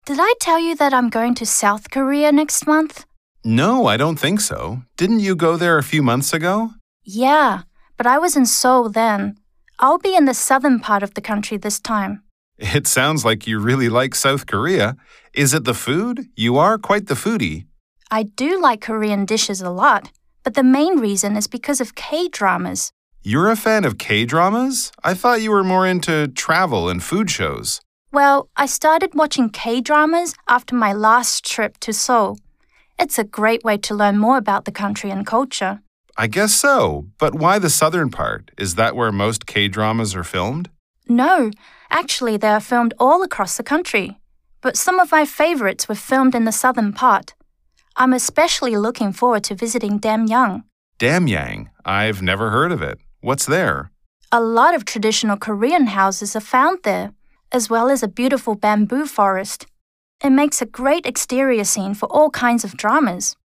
Did I tell you that I'm going to South Korea next month? No, I don't think so. Didn't you go there a few months ago? Yeah, but I was in Seoul then. I'll be in the southern part of the country this time. It sounds like you really like South Korea. Is it the food? You are quite the foodie. I do like Korean dishes a lot, but the main reason is because of K-dramas. You're a fan of K-dramas? I thought you were more into travel and food shows. Well, I started watching K-dramas after my last trip to Seoul. It's a great way to learn more about the country and culture. I guess so, but why the southern part? Is that where most K-dramas are filmed? No, actually they are filmed all across the country. But some of my favorites were filmed in the southern part. I'm especially looking forward to visiting Damyang. Damyang? I've never heard of it. What's there? A lot of traditional Korean houses are found there, as well as a beautiful bamboo forest. It makes a great exterior scene for all kinds of dramas.